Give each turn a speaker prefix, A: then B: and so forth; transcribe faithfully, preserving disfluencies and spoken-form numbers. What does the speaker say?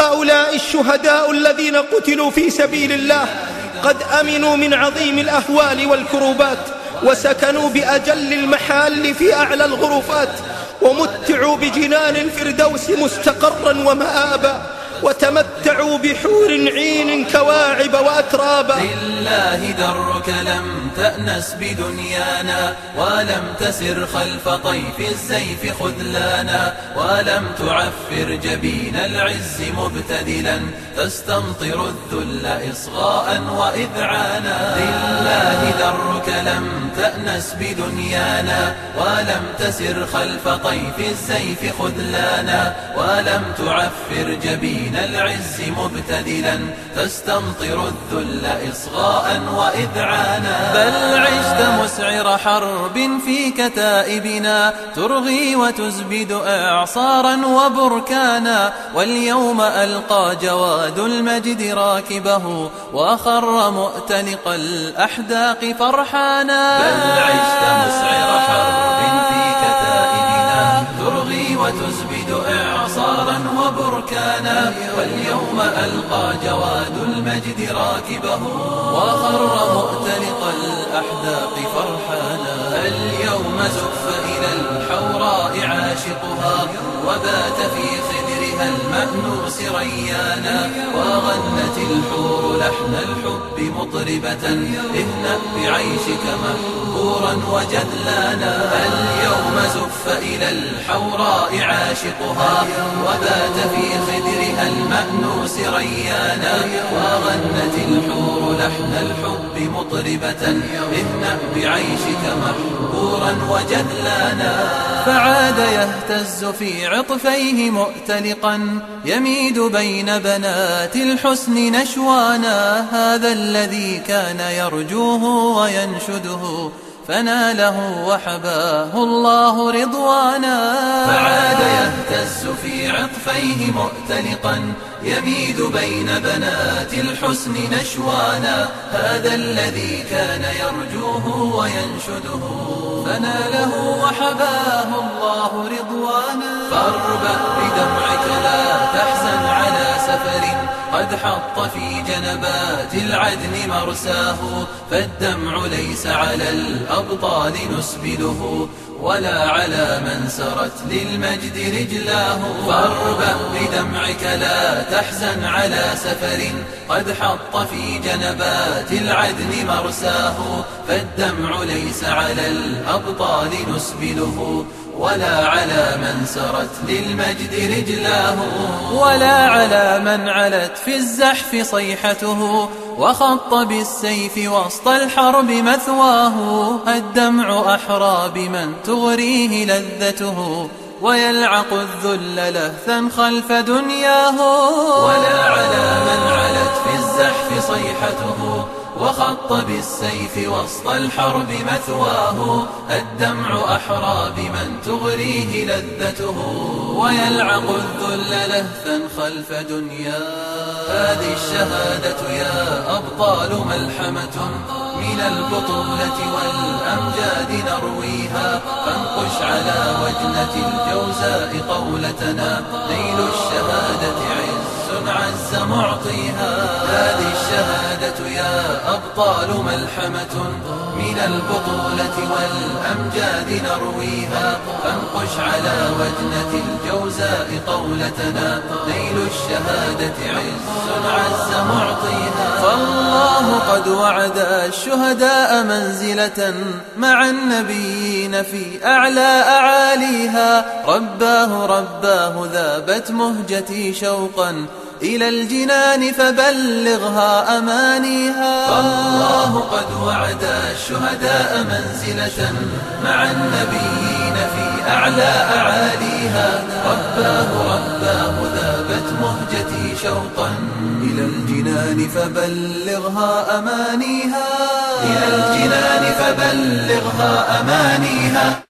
A: هؤلاء الشهداء الذين قتلوا في سبيل الله قد أمنوا من عظيم الأهوال والكروبات، وسكنوا بأجل المحال في أعلى الغرفات، ومتعوا بجنان الفردوس مستقرا ومآبا، وتمتعوا بحور عين كواعب وأترابا.
B: لله درك لم تأنس بدنيانا، ولم تسر خلف طيف السيف خذلانا، ولم تعفر جبين العز مبتدلا، تستمطر الذل إصغاء وإذعانا. لله درك لم تأنس بدنيانا، ولم تسر خلف طيف السيف خذلانا، ولم تعفر جبين العز مبتدلا، تستمطر الذل إصغاء وإذعانا. بل عشت مسعر حرب في كتائبنا، ترغي وتزبد إعصارا وبركانا، واليوم ألقى جواد المجد راكبه، وخر مؤتنق الأحداق فرحانا. بل عشت مسعر حرب في كتائبنا، ترغي وتزبد إعصارا وبركانا، واليوم ألقى جواد المجد راكبه، وخر مؤتلق الأحداق فرحانا. اليوم زف إلى الحوراء عاشقها، وبات في خدرها المأنوس ريانا، وغنت الحور لحن الحب مطربة، اهنأ بعيشك مهبورا وجذلانا. اليوم زف إلى الحوراء عاشقها، وبات في خدرها المأنوس ريانا، وغنت الحور لحن الحب مطربة، اهنأ بعيشك محبورا وجذلانا. فعاد يهتز في عطفيه مؤتلقا، يميد بين بنات الحسن نشوانا، هذا الذي كان يرجوه وينشده، فناله وحباه الله رضوانا. فعاد يهتز في عطفيه مؤتلقا، يميد بين بنات الحسن نشوانا، هذا الذي كان يرجوه وينشده، فناله وحباه الله رضوانا. فاربأ بدمعك لا تحزن على سفر، قد حط في جنبات العدن مرساه، فالدمع ليس على الأبطال نسبله، ولا على من سرت للمجد رجلاه. فاربأ بدمعك لا تحزن على سفر، قد حط في جنبات العدن مرساه، فالدمع ليس على الأبطال نسبله، ولا على من سرت للمجد رجلاه، ولا على من علت في الزحف صيحته، وخط بالسيف وسط الحرب مثواه. الدمع أحرى بمن تغريه لذته، ويلعق الذل لهثا خلف دنياه. ولا على من علت في الزحف صيحته، وخط بالسيف وسط الحرب مثواه. الدمع أحرى بمن تغريه لذته، ويلعق الذل لهثا خلف دنياه. هذه الشهادة يا أبطال ملحمة، من البطولة والأمجاد نرويها، فانقش على وجنة الجوزاء قولتنا، نيل الشهادة عز عز معطيها. هذه الشهادة يا أبطال ملحمة، من البطولة والأمجاد نرويها، فانقش على وجنة الجوزاء قولتنا، نيل الشهادة عز عز معطيها. فالله قد وعد الشهداء منزلة مع النبيين في أعلى أعاليها، رباه رباه ذابت مهجتي شوقا إلى الجنان فبلغها أمانيها. فالله قد وعد الشهداء منزلة مع النبيين في أعلى أعاليها، رباه رباه ذابت مهجتي شوقا إلى الجنان فبلغها أمانيها، إلى الجنان فبلغها أمانيها.